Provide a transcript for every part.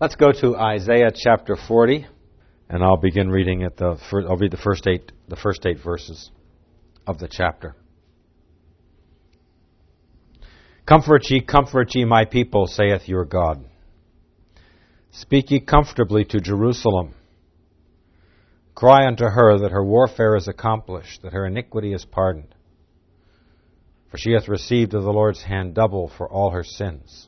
Let's go to Isaiah chapter 40, and I'll begin reading I'll read the first eight verses of the chapter. Comfort ye, my people, saith your God. Speak ye comfortably to Jerusalem. Cry unto her that her warfare is accomplished, that her iniquity is pardoned. For she hath received of the Lord's hand double for all her sins.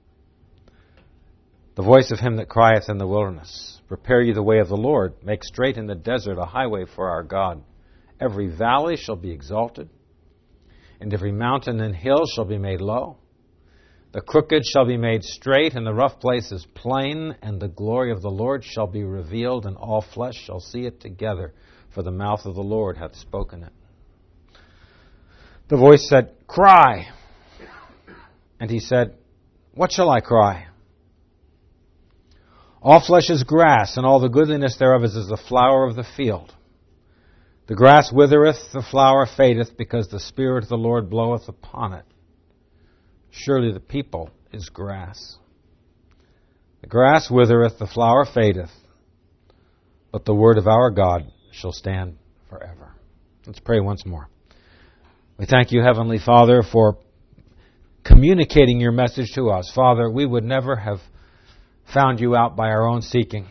The voice of him that crieth in the wilderness, prepare ye the way of the Lord, make straight in the desert a highway for our God. Every valley shall be exalted, and every mountain and hill shall be made low. The crooked shall be made straight, and the rough places plain, and the glory of the Lord shall be revealed, and all flesh shall see it together, for the mouth of the Lord hath spoken it. The voice said, Cry! And he said, What shall I cry? All flesh is grass, and all the goodliness thereof is as the flower of the field. The grass withereth, the flower fadeth, because the Spirit of the Lord bloweth upon it. Surely the people is grass. The grass withereth, the flower fadeth, but the word of our God shall stand forever. Let's pray once more. We thank you, Heavenly Father, for communicating your message to us. Father, we would never have found you out by our own seeking.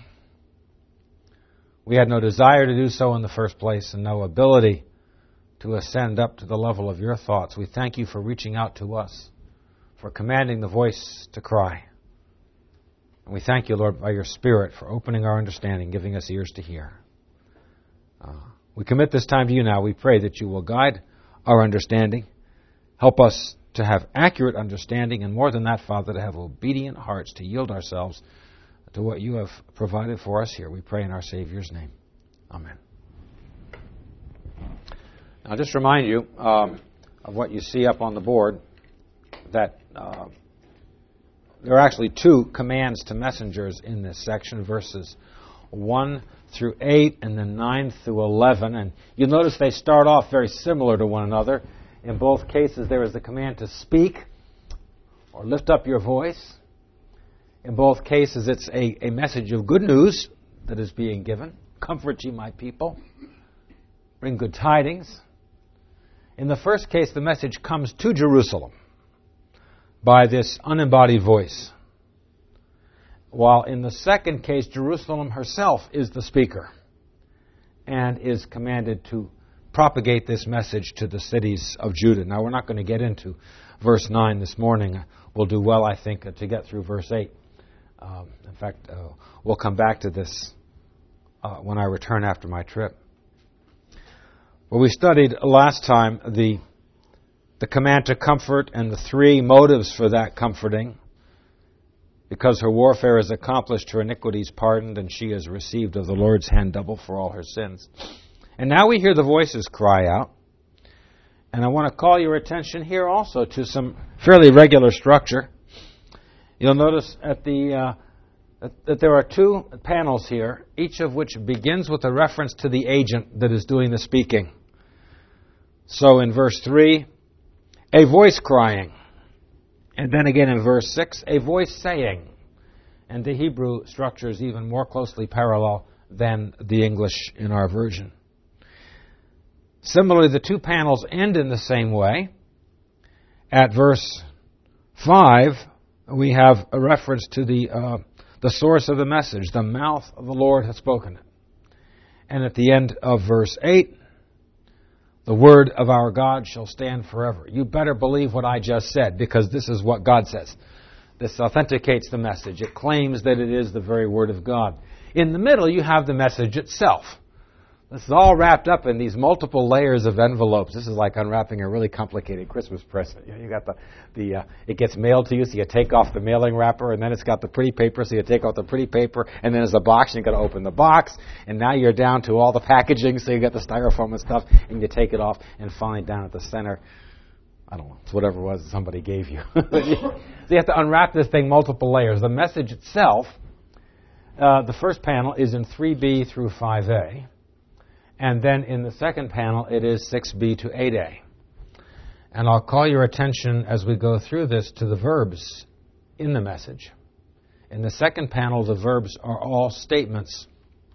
We had no desire to do so in the first place and no ability to ascend up to the level of your thoughts. We thank you for reaching out to us, for commanding the voice to cry. And we thank you, Lord, by your Spirit for opening our understanding, giving us ears to hear. We commit this time to you now. We pray that you will guide our understanding, help us to have accurate understanding, and more than that, Father, to have obedient hearts, to yield ourselves to what you have provided for us here. We pray in our Savior's name. Amen. I'll just remind you of what you see up on the board, that there are actually two commands to messengers in this section, verses 1 through 8 and then 9 through 11. And you'll notice they start off very similar to one another. In both cases, there is the command to speak or lift up your voice. In both cases, it's a message of good news that is being given. Comfort ye, my people. Bring good tidings. In the first case, the message comes to Jerusalem by this unembodied voice. While in the second case, Jerusalem herself is the speaker and is commanded to propagate this message to the cities of Judah. Now, we're not going to get into verse 9 this morning. We'll do well, I think, to get through verse 8. In fact, we'll come back to this when I return after my trip. Well, we studied last time the command to comfort and the three motives for that comforting. Because her warfare is accomplished, her iniquities pardoned, and she has received of the Lord's hand double for all her sins. And now we hear the voices cry out. And I want to call your attention here also to some fairly regular structure. You'll notice that there are two panels here, each of which begins with a reference to the agent that is doing the speaking. So in verse 3, a voice crying. And then again in verse 6, a voice saying. And the Hebrew structure is even more closely parallel than the English in our version. Similarly, the two panels end in the same way. At verse 5, we have a reference to the source of the message. The mouth of the Lord hath spoken it. And at the end of verse 8, the word of our God shall stand forever. You better believe what I just said, because this is what God says. This authenticates the message. It claims that it is the very word of God. In the middle, you have the message itself. This is all wrapped up in these multiple layers of envelopes. This is like unwrapping a really complicated Christmas present. You got it gets mailed to you, so you take off the mailing wrapper, and then it's got the pretty paper, so you take off the pretty paper, and then there's a box, and you got to open the box, and now you're down to all the packaging, so you got the styrofoam and stuff, and you take it off, and finally down at the center, I don't know, it's whatever it was that somebody gave you. So you have to unwrap this thing multiple layers. The message itself, the first panel is in 3b through 5a. And then in the second panel, it is 6b to 8a. And I'll call your attention as we go through this to the verbs in the message. In the second panel, the verbs are all statements.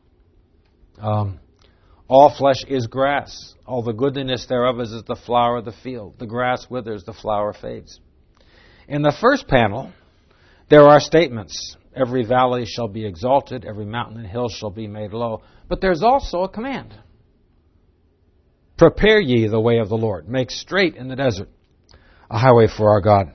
All flesh is grass. All the goodliness thereof is as the flower of the field. The grass withers, the flower fades. In the first panel, there are statements. Every valley shall be exalted, every mountain and hill shall be made low. But there's also a command. Prepare ye the way of the Lord. Make straight in the desert a highway for our God.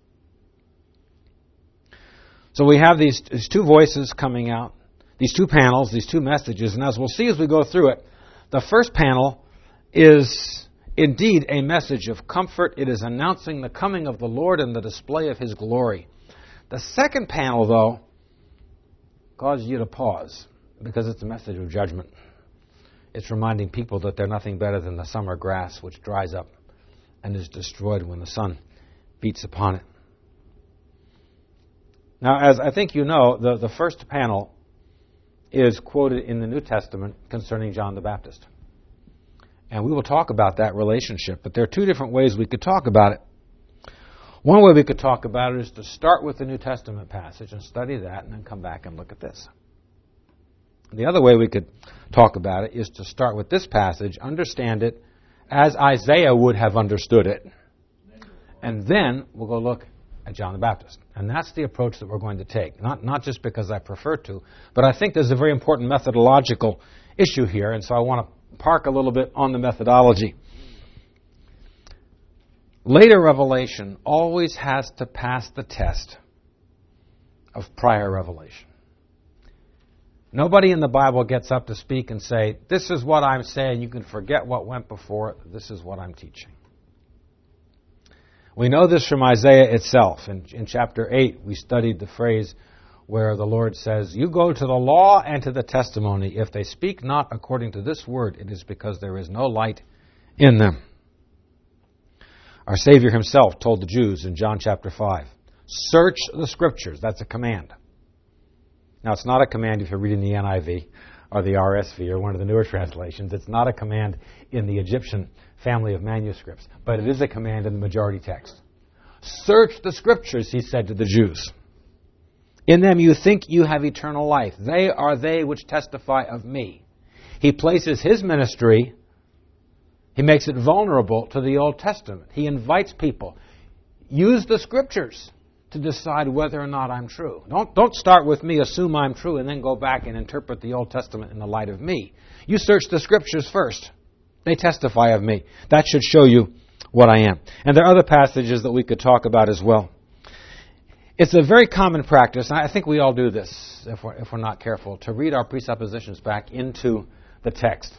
So we have these two voices coming out, these two panels, these two messages. And as we'll see as we go through it, the first panel is indeed a message of comfort. It is announcing the coming of the Lord and the display of His glory. The second panel, though, causes you to pause because it's a message of judgment. It's reminding people that they're nothing better than the summer grass which dries up and is destroyed when the sun beats upon it. Now, as I think you know, the first panel is quoted in the New Testament concerning John the Baptist. And we will talk about that relationship, but there are two different ways we could talk about it. One way we could talk about it is to start with the New Testament passage and study that and then come back and look at this. The other way we could talk about it is to start with this passage, understand it as Isaiah would have understood it, and then we'll go look at John the Baptist. And that's the approach that we're going to take. Not just because I prefer to, but I think there's a very important methodological issue here, and so I want to park a little bit on the methodology. Later revelation always has to pass the test of prior revelation. Nobody in the Bible gets up to speak and say, this is what I'm saying, you can forget what went before, this is what I'm teaching. We know this from Isaiah itself. In chapter 8, we studied the phrase where the Lord says, you go to the law and to the testimony. If they speak not according to this word, it is because there is no light in them. Our Savior Himself told the Jews in John chapter 5, search the Scriptures. That's a command. Now, it's not a command if you're reading the NIV or the RSV or one of the newer translations. It's not a command in the Egyptian family of manuscripts, but it is a command in the majority text. Search the Scriptures, He said to the Jews. In them you think you have eternal life. They are they which testify of me. He places His ministry, He makes it vulnerable to the Old Testament. He invites people. Use the Scriptures to decide whether or not I'm true. Don't start with me, assume I'm true, and then go back and interpret the Old Testament in the light of me. You search the Scriptures first. They testify of me. That should show you what I am. And there are other passages that we could talk about as well. It's a very common practice, and I think we all do this if we're not careful, to read our presuppositions back into the text.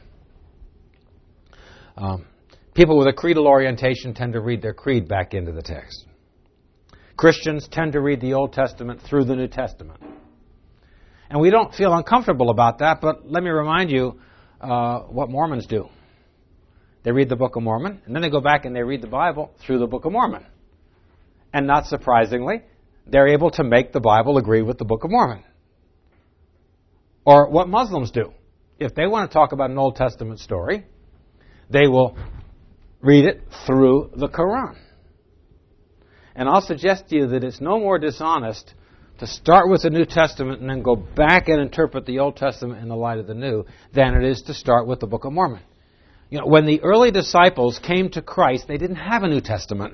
People with a creedal orientation tend to read their creed back into the text. Christians tend to read the Old Testament through the New Testament. And we don't feel uncomfortable about that, but let me remind you what Mormons do. They read the Book of Mormon, and then they go back and they read the Bible through the Book of Mormon. And not surprisingly, they're able to make the Bible agree with the Book of Mormon. Or what Muslims do. If they want to talk about an Old Testament story, they will read it through the Quran. And I'll suggest to you that it's no more dishonest to start with the New Testament and then go back and interpret the Old Testament in the light of the New than it is to start with the Book of Mormon. You know, when the early disciples came to Christ, they didn't have a New Testament.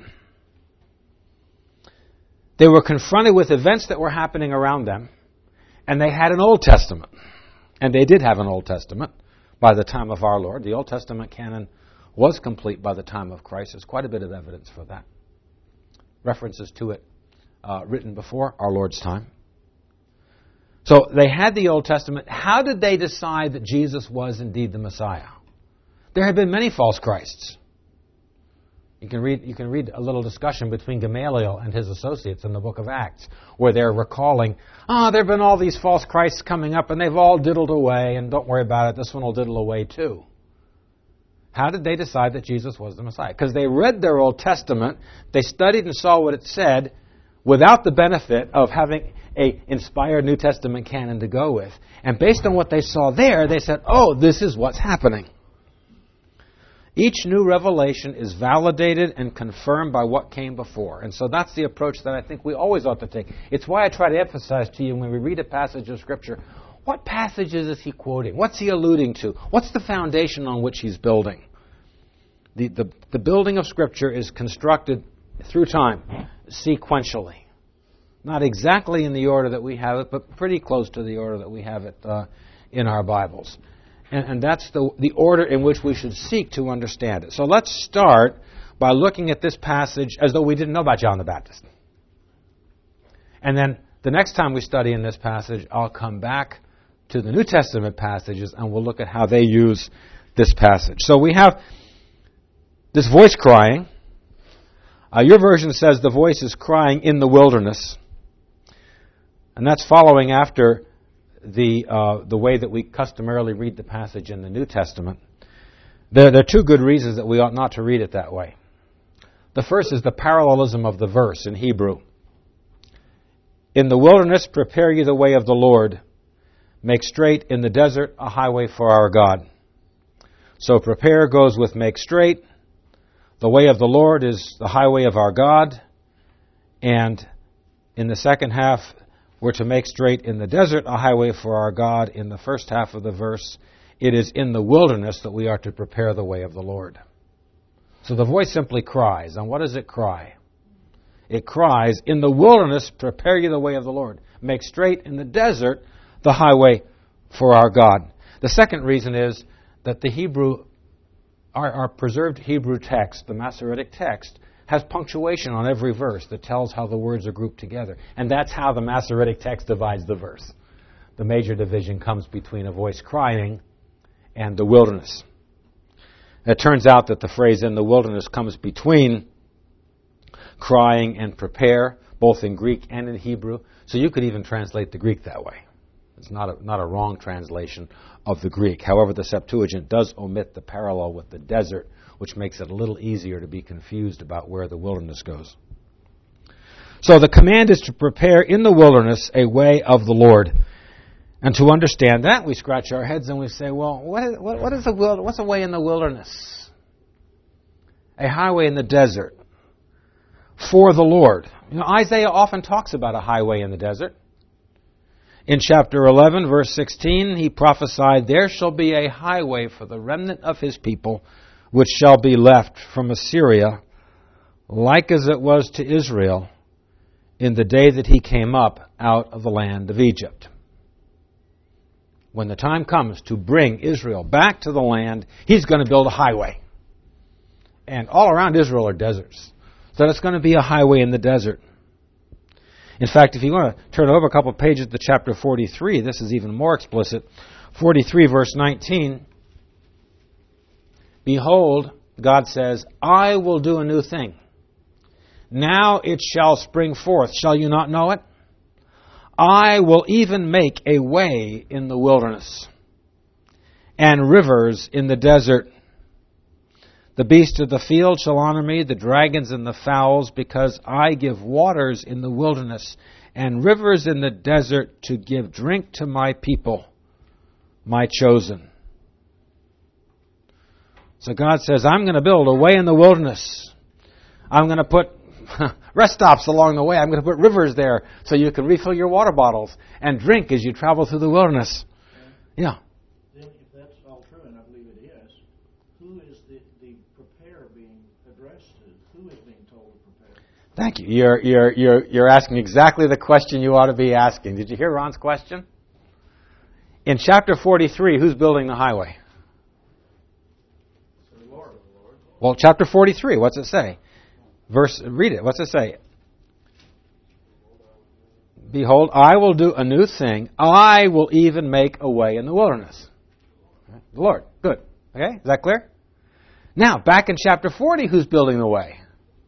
They were confronted with events that were happening around them, and they had an Old Testament. And they did have an Old Testament by the time of our Lord. The Old Testament canon was complete by the time of Christ. There's quite a bit of evidence for that. References to it written before our Lord's time. So they had the Old Testament. How did they decide that Jesus was indeed the Messiah? There have been many false Christs. You can read a little discussion between Gamaliel and his associates in the book of Acts, where they're recalling, there have been all these false Christs coming up, and they've all diddled away, and don't worry about it, this one will diddle away too. How did they decide that Jesus was the Messiah? Because they read their Old Testament, they studied and saw what it said, without the benefit of having an inspired New Testament canon to go with. And based on what they saw there, they said, this is what's happening. Each new revelation is validated and confirmed by what came before. And so that's the approach that I think we always ought to take. It's why I try to emphasize to you when we read a passage of Scripture, what passages is he quoting? What's he alluding to? What's the foundation on which he's building? The building of Scripture is constructed through time, sequentially. Not exactly in the order that we have it, but pretty close to the order that we have it in our Bibles. And that's the order in which we should seek to understand it. So let's start by looking at this passage as though we didn't know about John the Baptist. And then the next time we study in this passage, I'll come back to the New Testament passages and we'll look at how they use this passage. So we have this voice crying. Your version says the voice is crying in the wilderness. And that's following after the way that we customarily read the passage in the New Testament. There are two good reasons that we ought not to read it that way. The first is the parallelism of the verse in Hebrew. In the wilderness, prepare ye the way of the Lord. Make straight in the desert a highway for our God. So prepare goes with make straight. The way of the Lord is the highway of our God. And in the second half, we're to make straight in the desert a highway for our God. In the first half of the verse, it is in the wilderness that we are to prepare the way of the Lord. So the voice simply cries. And what does it cry? It cries, in the wilderness, prepare ye the way of the Lord. Make straight in the desert the highway for our God. The second reason is that the Hebrew, our preserved Hebrew text, the Masoretic text, has punctuation on every verse that tells how the words are grouped together. And that's how the Masoretic text divides the verse. The major division comes between a voice crying and the wilderness. It turns out that the phrase in the wilderness comes between crying and prepare, both in Greek and in Hebrew. So you could even translate the Greek that way. It's not a wrong translation of the Greek. However, the Septuagint does omit the parallel with the desert, which makes it a little easier to be confused about where the wilderness goes. So the command is to prepare in the wilderness a way of the Lord. And to understand that, we scratch our heads and we say, well, what's a way in the wilderness? A highway in the desert for the Lord. You know, Isaiah often talks about a highway in the desert. In chapter 11, verse 16, he prophesied, there shall be a highway for the remnant of his people, which shall be left from Assyria, like as it was to Israel in the day that he came up out of the land of Egypt. When the time comes to bring Israel back to the land, he's going to build a highway. And all around Israel are deserts. So it's going to be a highway in the desert. In fact, if you want to turn over a couple of pages to chapter 43, this is even more explicit. 43, verse 19. Behold, God says, I will do a new thing. Now it shall spring forth. Shall you not know it? I will even make a way in the wilderness and rivers in the desert. The beasts of the field shall honor me, the dragons and the fowls, because I give waters in the wilderness and rivers in the desert to give drink to my people, my chosen. So God says, I'm going to build a way in the wilderness. I'm going to put rest stops along the way. I'm going to put rivers there so you can refill your water bottles and drink as you travel through the wilderness. Yeah. Then if that's all true, and I believe it is, who is the prepare being addressed to? Who is being told to prepare? Thank you. You're asking exactly the question you ought to be asking. Did you hear Ron's question? In chapter 43, who's building the highway? The Lord. Well, chapter 43, what's it say? Read it. What's it say? Behold, I will do a new thing. I will even make a way in the wilderness. The Lord. Good. Okay? Is that clear? Now, back in chapter 40, who's building the way?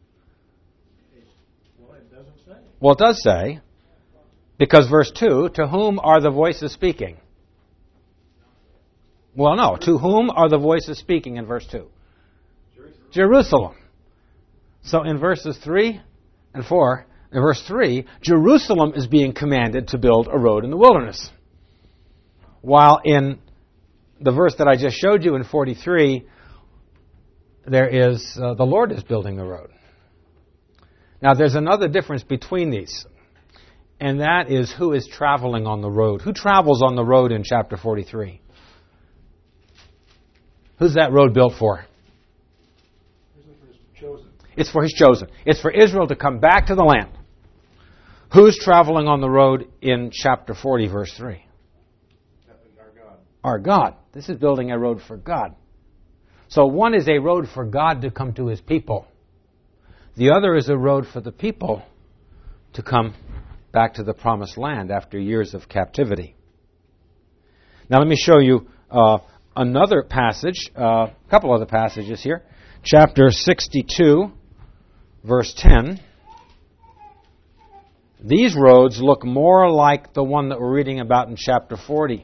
Well, it doesn't say. Well, it does say. Because verse 2, to whom are the voices speaking? Well, no. To whom are the voices speaking in verse 2? Jerusalem. So in verses 3 and 4, in verse 3, Jerusalem is being commanded to build a road in the wilderness. While in the verse that I just showed you in 43, there is the Lord is building the road. Now, there's another difference between these, and that is who is traveling on the road. Who travels on the road in chapter 43? Who's that road built for? It's for His chosen. It's for Israel to come back to the land. Who's traveling on the road in chapter 40, verse 3? Our God. Our God. This is building a road for God. So one is a road for God to come to His people. The other is a road for the people to come back to the promised land after years of captivity. Now let me show you another passage, a couple other passages here. Chapter 62, verse 10. These roads look more like the one that we're reading about in chapter 40.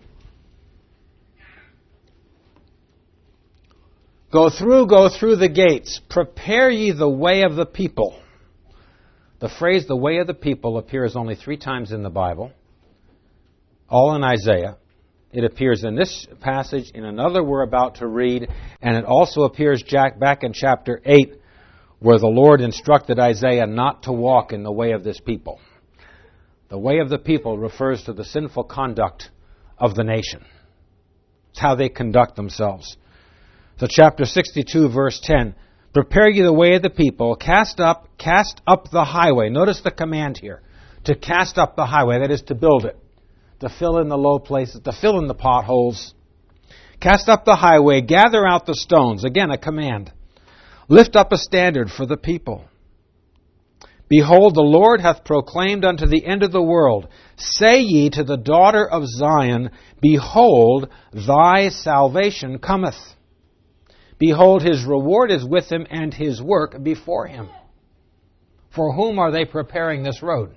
Go through the gates. Prepare ye the way of the people. The phrase, the way of the people, appears only 3 times in the Bible, all in Isaiah. It appears in this passage, in another we're about to read, and it also appears back in chapter 8, where the Lord instructed Isaiah not to walk in the way of this people. The way of the people refers to the sinful conduct of the nation. It's how they conduct themselves. So chapter 62, verse 10, prepare ye the way of the people, cast up the highway. Notice the command here, to cast up the highway, that is to build it, to fill in the low places, to fill in the potholes. Cast up the highway, gather out the stones. Again, a command. Lift up a standard for the people. Behold, the Lord hath proclaimed unto the end of the world, say ye to the daughter of Zion, behold, thy salvation cometh. Behold, his reward is with him, and his work before him. For whom are they preparing this road?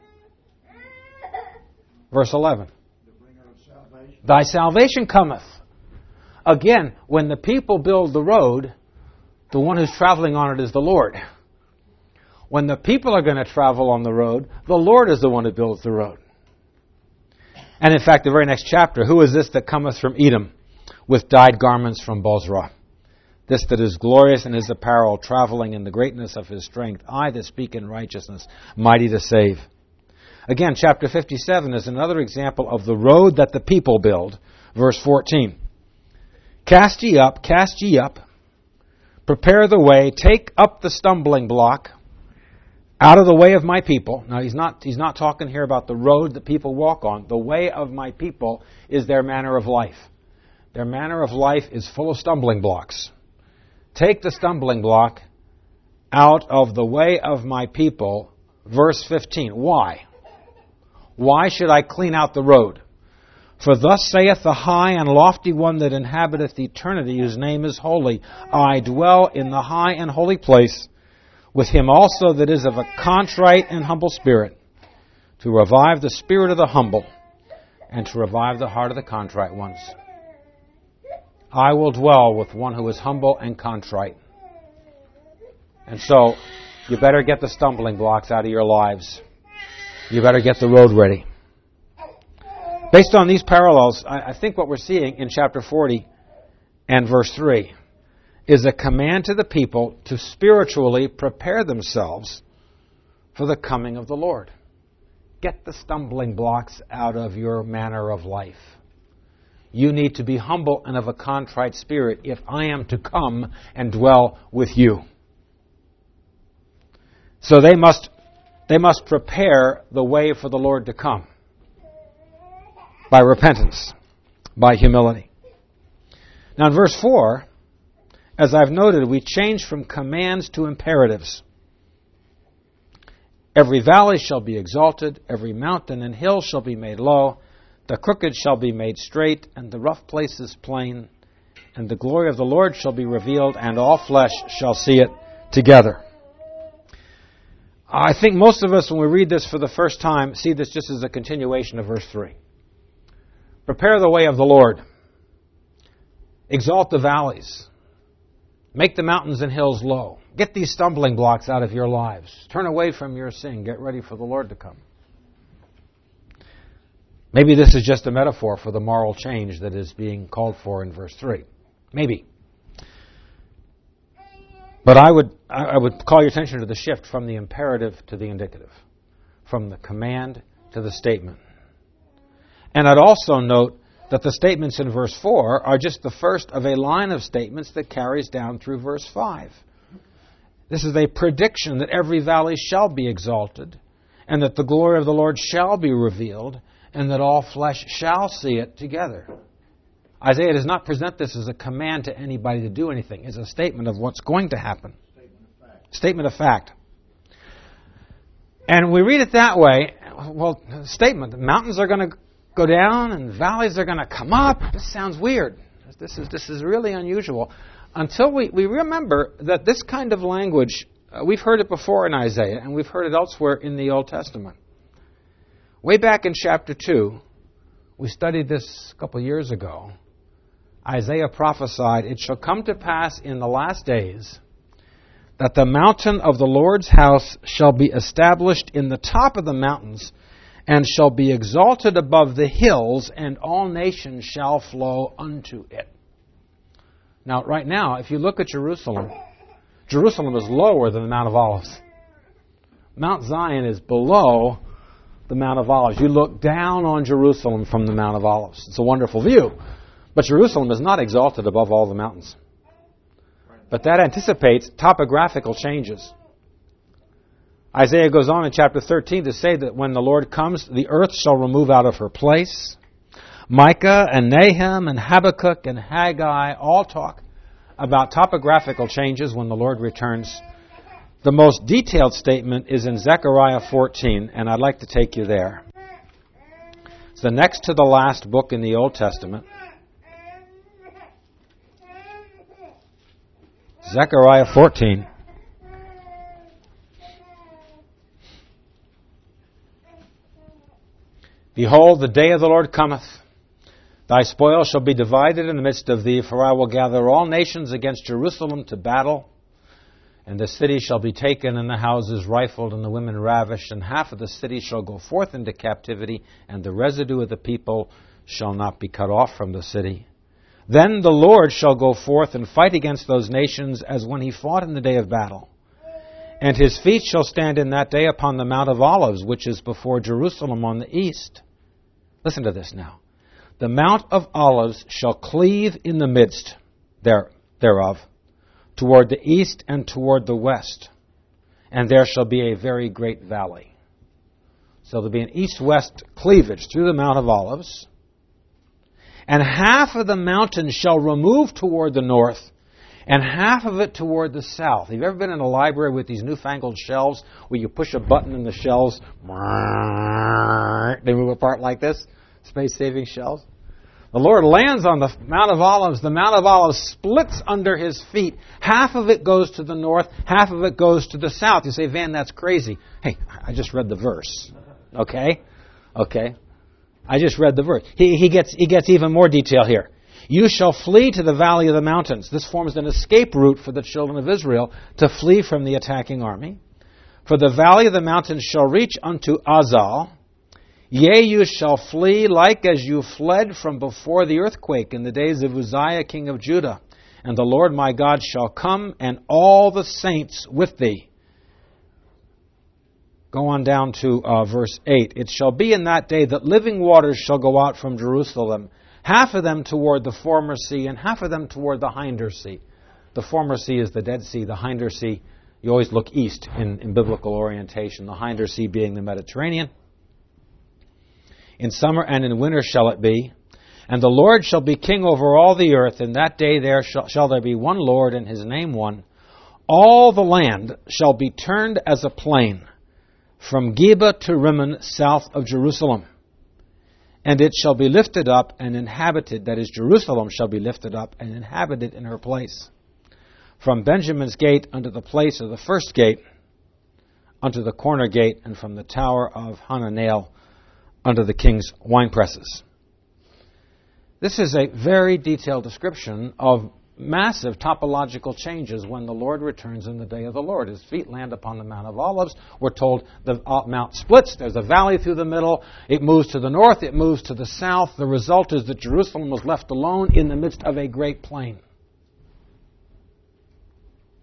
Verse 11. The bringer of salvation. Thy salvation cometh. Again, when the people build the road, the one who's traveling on it is the Lord. When the people are going to travel on the road, the Lord is the one who builds the road. And in fact, the very next chapter, who is this that cometh from Edom with dyed garments from Bozrah? This that is glorious in his apparel, traveling in the greatness of his strength. I that speak in righteousness, mighty to save. Again, chapter 57 is another example of the road that the people build. Verse 14. Cast ye up, prepare the way, take up the stumbling block out of the way of my people. Now, he's not talking here about the road that people walk on. The way of my people is their manner of life. Their manner of life is full of stumbling blocks. Take the stumbling block out of the way of my people. Verse 15. Why? Why should I clean out the road? For thus saith the high and lofty one that inhabiteth eternity, whose name is holy. I dwell in the high and holy place, with him also that is of a contrite and humble spirit, to revive the spirit of the humble, and to revive the heart of the contrite ones. I will dwell with one who is humble and contrite. And so, you better get the stumbling blocks out of your lives. You better get the road ready. Based on these parallels, I think what we're seeing in chapter 40 and verse 3 is a command to the people to spiritually prepare themselves for the coming of the Lord. Get the stumbling blocks out of your manner of life. You need to be humble and of a contrite spirit if I am to come and dwell with you. So they must prepare the way for the Lord to come by repentance, by humility. Now in verse 4, as I've noted, we change from commands to imperatives. Every valley shall be exalted, every mountain and hill shall be made low, the crooked shall be made straight, and the rough places plain, and the glory of the Lord shall be revealed, and all flesh shall see it together. I think most of us, when we read this for the first time, see this just as a continuation of verse 3. Prepare the way of the Lord. Exalt the valleys. Make the mountains and hills low. Get these stumbling blocks out of your lives. Turn away from your sin. Get ready for the Lord to come. Maybe this is just a metaphor for the moral change that is being called for in verse 3. Maybe. But I would call your attention to the shift from the imperative to the indicative, from the command to the statement. And I'd also note that the statements in verse 4 are just the first of a line of statements that carries down through verse 5. This is a prediction that every valley shall be exalted, and that the glory of the Lord shall be revealed, and that all flesh shall see it together. Isaiah does not present this as a command to anybody to do anything. It's a statement of what's going to happen. Statement of fact. And we read it that way. Well, statement, the mountains are going to go down and valleys are going to come up. This sounds weird. This is really unusual. Until we remember that this kind of language, we've heard it before in Isaiah, and we've heard it elsewhere in the Old Testament. Way back in chapter 2, we studied this a couple years ago. Isaiah prophesied, "It shall come to pass in the last days that the mountain of the Lord's house shall be established in the top of the mountains, and shall be exalted above the hills, and all nations shall flow unto it." Now, right now, if you look at Jerusalem, Jerusalem is lower than the Mount of Olives. Mount Zion is below the Mount of Olives. You look down on Jerusalem from the Mount of Olives. It's a wonderful view. But Jerusalem is not exalted above all the mountains. But that anticipates topographical changes. Isaiah goes on in chapter 13 to say that when the Lord comes, the earth shall remove out of her place. Micah and Nahum and Habakkuk and Haggai all talk about topographical changes when the Lord returns. The most detailed statement is in Zechariah 14, and I'd like to take you there. It's the next to the last book in the Old Testament. Zechariah 14. "Behold, the day of the Lord cometh. Thy spoil shall be divided in the midst of thee, for I will gather all nations against Jerusalem to battle. And the city shall be taken, and the houses rifled, and the women ravished, and half of the city shall go forth into captivity, and the residue of the people shall not be cut off from the city. Then the Lord shall go forth and fight against those nations as when he fought in the day of battle. And his feet shall stand in that day upon the Mount of Olives, which is before Jerusalem on the east." Listen to this now. "The Mount of Olives shall cleave in the midst thereof, toward the east and toward the west, and there shall be a very great valley." So there'll be an east-west cleavage through the Mount of Olives. "And half of the mountain shall remove toward the north, and half of it toward the south." Have you ever been in a library with these newfangled shelves where you push a button and the shelves, they move apart like this? Space-saving shelves. The Lord lands on the Mount of Olives. The Mount of Olives splits under his feet. Half of it goes to the north, half of it goes to the south. You say, "Van, that's crazy." Hey, I just read the verse. Okay? I just read the verse. He gets even more detail here. "You shall flee to the valley of the mountains." This forms an escape route for the children of Israel to flee from the attacking army. "For the valley of the mountains shall reach unto Azal. Yea, you shall flee like as you fled from before the earthquake in the days of Uzziah king of Judah. And the Lord my God shall come, and all the saints with thee." Go on down to verse 8. "It shall be in that day that living waters shall go out from Jerusalem, half of them toward the former sea, and half of them toward the hinder sea." The former sea is the Dead Sea. The hinder sea, you always look east in biblical orientation. The hinder sea being the Mediterranean. "In summer and in winter shall it be. And the Lord shall be king over all the earth. In that day there shall there be one Lord, and his name one. All the land shall be turned as a plain, from Geba to Rimmon, south of Jerusalem. And it shall be lifted up and inhabited," that is, Jerusalem shall be lifted up and inhabited in her place. "From Benjamin's gate unto the place of the first gate, unto the corner gate, and from the tower of Hananel unto the king's winepresses." This is a very detailed description of massive topological changes when the Lord returns in the day of the Lord. His feet land upon the Mount of Olives. We're told the mount splits. There's a valley through the middle. It moves to the north. It moves to the south. The result is that Jerusalem was left alone in the midst of a great plain.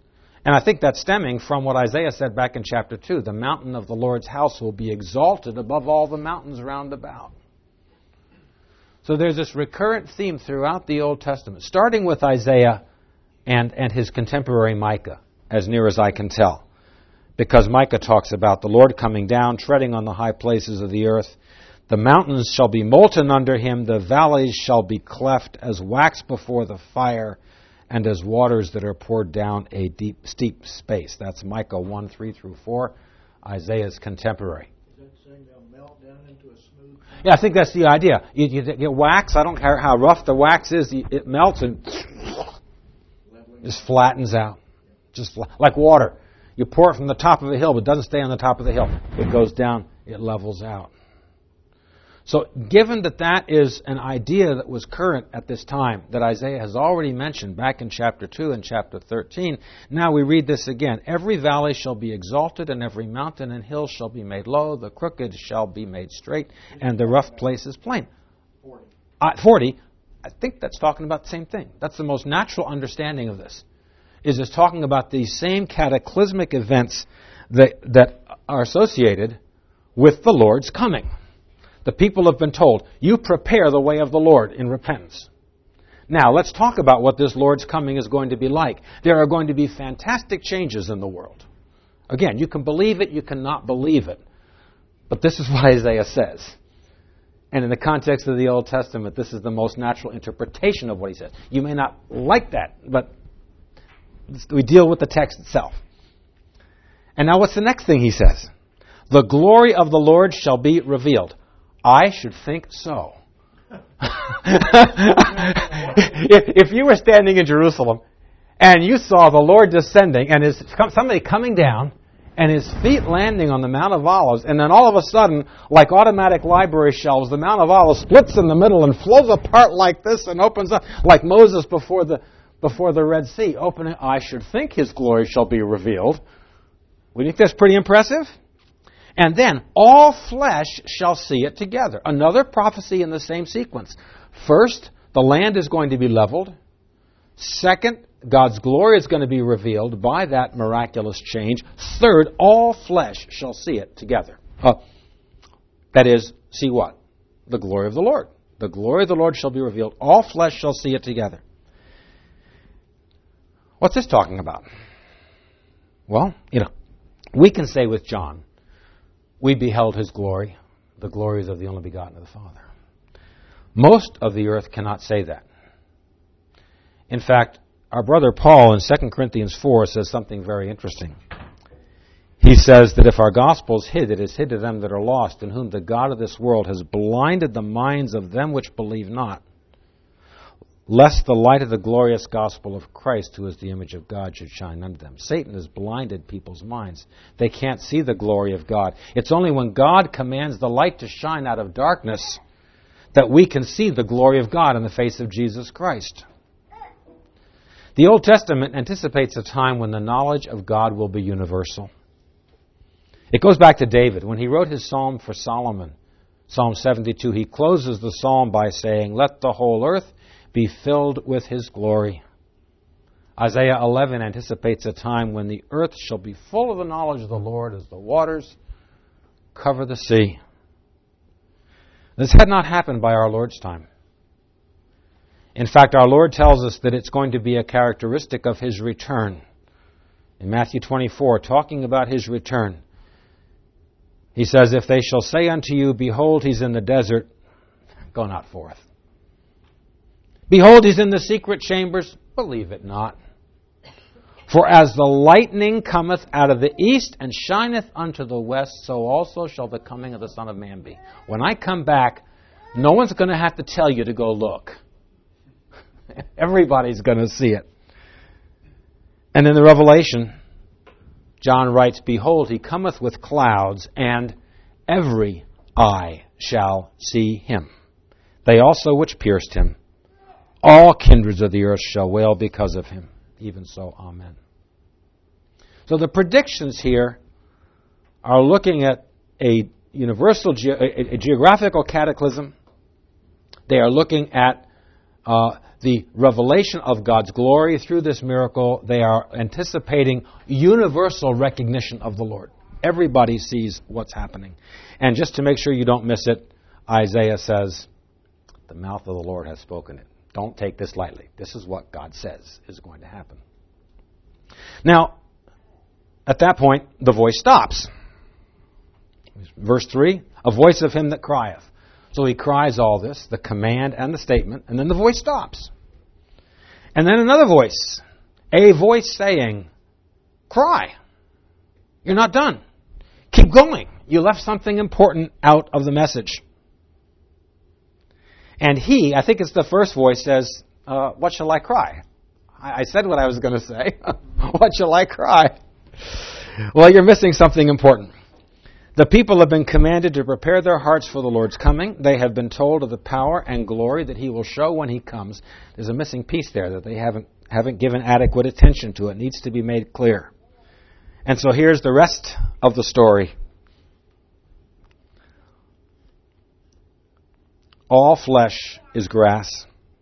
And I think that's stemming from what Isaiah said back in chapter 2. The mountain of the Lord's house will be exalted above all the mountains round about. So there's this recurrent theme throughout the Old Testament, starting with Isaiah and his contemporary Micah, as near as I can tell. Because Micah talks about the Lord coming down, treading on the high places of the earth. The mountains shall be molten under him, the valleys shall be cleft as wax before the fire, and as waters that are poured down a deep, steep space. That's Micah 1:3-4, Isaiah's contemporary. Is that saying they'll melt down into a smooth? Yeah, I think that's the idea. You get wax, I don't care how rough the wax is, it melts and just flattens out. Just like water. You pour it from the top of a hill, but it doesn't stay on the top of the hill. It goes down, it levels out. So given that that is an idea that was current at this time, that Isaiah has already mentioned back in chapter 2 and chapter 13, now we read this again. Every valley shall be exalted, and every mountain and hill shall be made low. The crooked shall be made straight, and the rough places plain. 40. I think that's talking about the same thing. That's the most natural understanding of this. Is it's talking about these same cataclysmic events that are associated with the Lord's coming. The people have been told, you prepare the way of the Lord in repentance. Now, let's talk about what this Lord's coming is going to be like. There are going to be fantastic changes in the world. Again, you can believe it, you cannot believe it. But this is what Isaiah says. And in the context of the Old Testament, this is the most natural interpretation of what he says. You may not like that, but we deal with the text itself. And now what's the next thing he says? The glory of the Lord shall be revealed. I should think so. If you were standing in Jerusalem and you saw the Lord descending and somebody coming down and his feet landing on the Mount of Olives, and then all of a sudden, like automatic library shelves, the Mount of Olives splits in the middle and flows apart like this and opens up like Moses before the Red Sea. Opening, I should think his glory shall be revealed. We think that's pretty impressive? And then, all flesh shall see it together. Another prophecy in the same sequence. First, the land is going to be leveled. Second, God's glory is going to be revealed by that miraculous change. Third, all flesh shall see it together. That is, see what? The glory of the Lord. The glory of the Lord shall be revealed. All flesh shall see it together. What's this talking about? Well, we can say with John, we beheld his glory. The glory is of the only begotten of the Father. Most of the earth cannot say that. In fact, our brother Paul in 2 Corinthians 4 says something very interesting. He says that if our gospel is hid, it is hid to them that are lost, in whom the God of this world has blinded the minds of them which believe not, lest the light of the glorious gospel of Christ, who is the image of God, should shine unto them. Satan has blinded people's minds. They can't see the glory of God. It's only when God commands the light to shine out of darkness that we can see the glory of God in the face of Jesus Christ. The Old Testament anticipates a time when the knowledge of God will be universal. It goes back to David. When he wrote his psalm for Solomon, Psalm 72, he closes the psalm by saying, let the whole earth be filled with his glory. Isaiah 11 anticipates a time when the earth shall be full of the knowledge of the Lord as the waters cover the sea. This had not happened by our Lord's time. In fact, our Lord tells us that it's going to be a characteristic of his return. In Matthew 24, talking about his return, he says, if they shall say unto you, behold, he's in the desert, go not forth. Behold, he's in the secret chambers, believe it not. For as the lightning cometh out of the east and shineth unto the west, so also shall the coming of the Son of Man be. When I come back, no one's going to have to tell you to go look. Everybody's going to see it. And in the Revelation, John writes, behold, he cometh with clouds, and every eye shall see him. They also which pierced him. All kindreds of the earth shall wail because of him. Even so, amen. So the predictions here are looking at a universal, a geographical cataclysm. They are looking at the revelation of God's glory through this miracle. They are anticipating universal recognition of the Lord. Everybody sees what's happening. And just to make sure you don't miss it, Isaiah says, the mouth of the Lord has spoken it. Don't take this lightly. This is what God says is going to happen. Now, at that point, the voice stops. Verse 3, a voice of him that crieth. So he cries all this, the command and the statement, and then the voice stops. And then another voice, a voice saying, cry. You're not done. Keep going. You left something important out of the message. And he, I think it's the first voice, says, what shall I cry? I said what I was going to say. What shall I cry? Well, you're missing something important. The people have been commanded to prepare their hearts for the Lord's coming. They have been told of the power and glory that He will show when He comes. There's a missing piece there that they haven't given adequate attention to. It needs to be made clear. And so here's the rest of the story. All flesh is grass.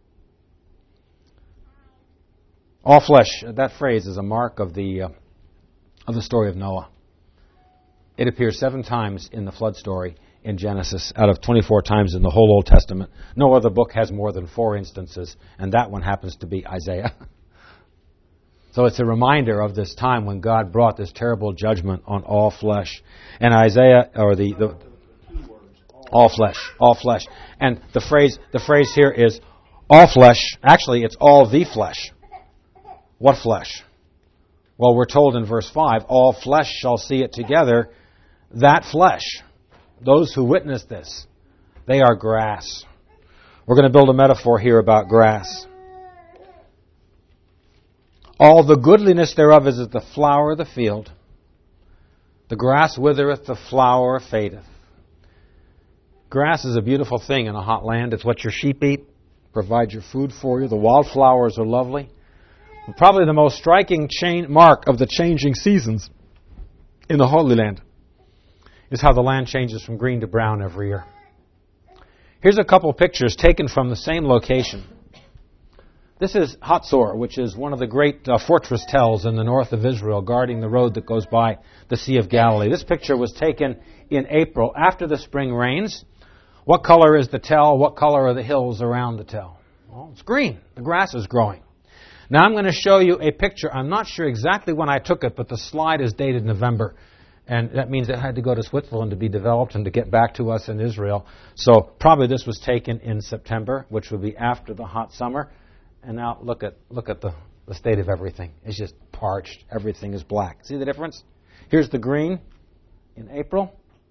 All flesh, that phrase is a mark of the story of Noah. It appears 7 times in the flood story in Genesis, out of 24 times in the whole Old Testament. No other book has more than 4 instances, and that one happens to be Isaiah. So it's a reminder of this time when God brought this terrible judgment on all flesh. And Isaiah, or the all flesh. And the phrase here is all flesh. Actually, it's all the flesh. What flesh? Well, we're told in verse 5, all flesh shall see it together. That flesh, those who witness this, they are grass. We're going to build a metaphor here about grass. All the goodliness thereof is as the flower of the field. The grass withereth, the flower fadeth. Grass is a beautiful thing in a hot land. It's what your sheep eat, provides your food for you. The wildflowers are lovely. Probably the most striking mark of the changing seasons in the Holy Land is how the land changes from green to brown every year. Here's a couple of pictures taken from the same location. This is Hatzor, which is one of the great fortress tells in the north of Israel, guarding the road that goes by the Sea of Galilee. This picture was taken in April, after the spring rains. What color is the tell? What color are the hills around the tell? Well, it's green. The grass is growing. Now I'm going to show you a picture. I'm not sure exactly when I took it, but the slide is dated November. And that means it had to go to Switzerland to be developed and to get back to us in Israel. So probably this was taken in September, which would be after the hot summer. And now look at the state of everything. It's just parched. Everything is black. See the difference? Here's the green in April.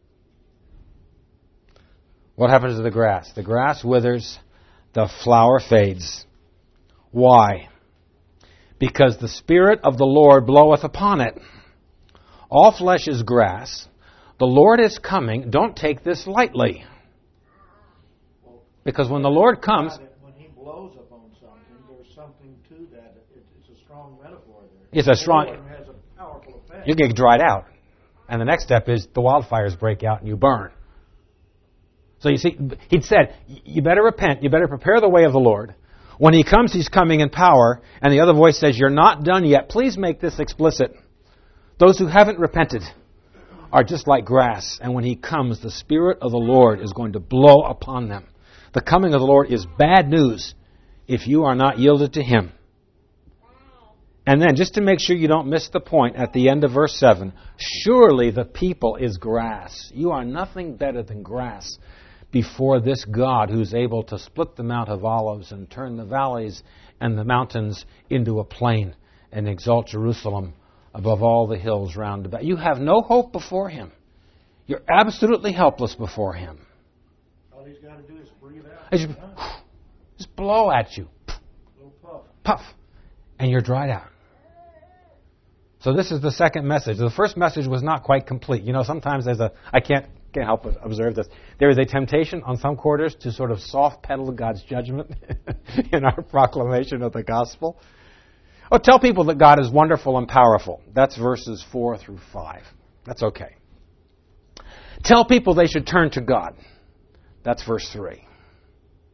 What happens to the grass? The grass withers. The flower fades. Why? Because the Spirit of the Lord bloweth upon it. All flesh is grass. The Lord is coming. Don't take this lightly. Because when the Lord comes... When He blows upon something, there's something to that. It's a strong metaphor there. It's a strong... It has a powerful effect. You get dried out. And the next step is the wildfires break out and you burn. So you see, He'd said, you better repent. You better prepare the way of the Lord. When He comes, He's coming in power. And the other voice says, you're not done yet. Please make this explicit. Those who haven't repented are just like grass. And when He comes, the Spirit of the Lord is going to blow upon them. The coming of the Lord is bad news if you are not yielded to Him. And then, just to make sure you don't miss the point, at the end of verse 7, surely the people is grass. You are nothing better than grass before this God who's able to split the Mount of Olives and turn the valleys and the mountains into a plain and exalt Jerusalem above all the hills round about. You have no hope before Him. You're absolutely helpless before Him. All He's got to do is breathe out. Just blow at you. Little puff. Puff. And you're dried out. So this is the second message. The first message was not quite complete. You know, sometimes I can't help but observe this. There is a temptation on some quarters to sort of soft pedal God's judgment in our proclamation of the gospel. Oh, tell people that God is wonderful and powerful. That's verses 4 through 5. That's okay. Tell people they should turn to God. That's verse 3.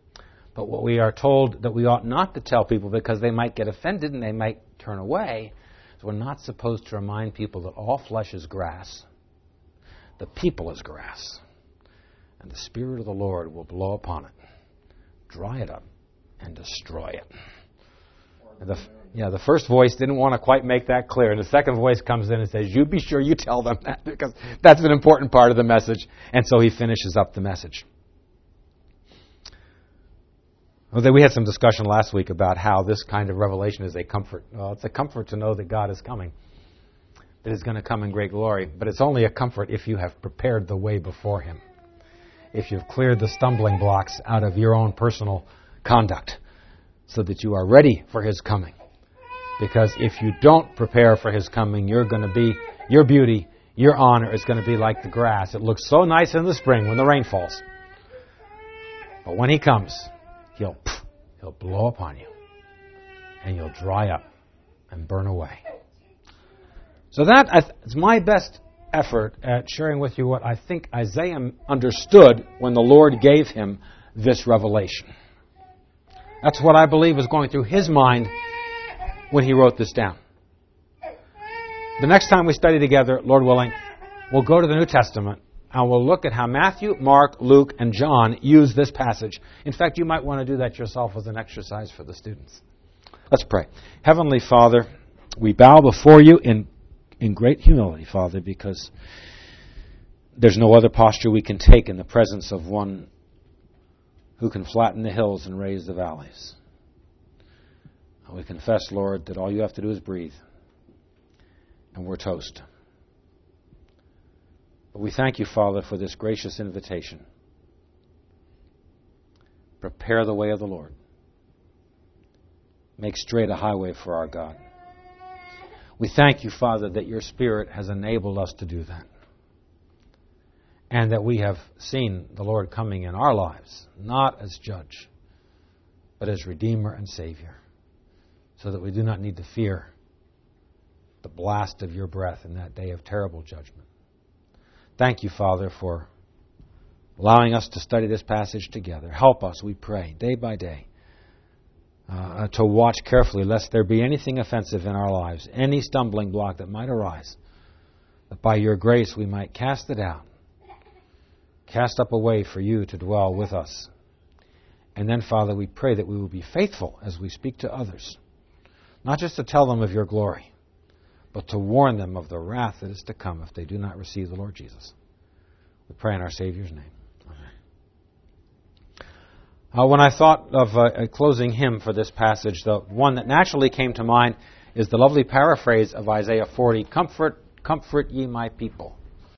But what we are told that we ought not to tell people because they might get offended and they might turn away, is we're not supposed to remind people that all flesh is grass, the people is grass, and the Spirit of the Lord will blow upon it, dry it up, and destroy it. The first voice didn't want to quite make that clear, and the second voice comes in and says, you be sure you tell them that, because that's an important part of the message. And so he finishes up the message. Well, we had some discussion last week about how this kind of revelation is a comfort. Well, it's a comfort to know that God is coming, that He's going to come in great glory. But it's only a comfort if you have prepared the way before Him, if you've cleared the stumbling blocks out of your own personal conduct so that you are ready for His coming. Because if you don't prepare for His coming, your beauty, your honor is going to be like the grass. It looks so nice in the spring when the rain falls. But when He comes, He'll blow upon you, and you'll dry up and burn away. So that is my best effort at sharing with you what I think Isaiah understood when the Lord gave him this revelation. That's what I believe was going through his mind when he wrote this down. The next time we study together, Lord willing, we'll go to the New Testament and we'll look at how Matthew, Mark, Luke, and John use this passage. In fact, you might want to do that yourself as an exercise for the students. Let's pray. Heavenly Father, we bow before you in great humility, Father, because there's no other posture we can take in the presence of one who can flatten the hills and raise the valleys. And we confess, Lord, that all you have to do is breathe, and we're toast. But we thank you, Father, for this gracious invitation. Prepare the way of the Lord. Make straight a highway for our God. We thank you, Father, that your Spirit has enabled us to do that. And that we have seen the Lord coming in our lives, not as judge, but as Redeemer and Savior, so that we do not need to fear the blast of your breath in that day of terrible judgment. Thank you, Father, for allowing us to study this passage together. Help us, we pray, day by day, to watch carefully lest there be anything offensive in our lives, any stumbling block that might arise, that by your grace we might cast it out, cast up a way for you to dwell with us. And then, Father, we pray that we will be faithful as we speak to others, not just to tell them of your glory, but to warn them of the wrath that is to come if they do not receive the Lord Jesus. We pray in our Savior's name. Amen. When I thought of a closing hymn for this passage, the one that naturally came to mind is the lovely paraphrase of Isaiah 40, "Comfort, comfort ye my people."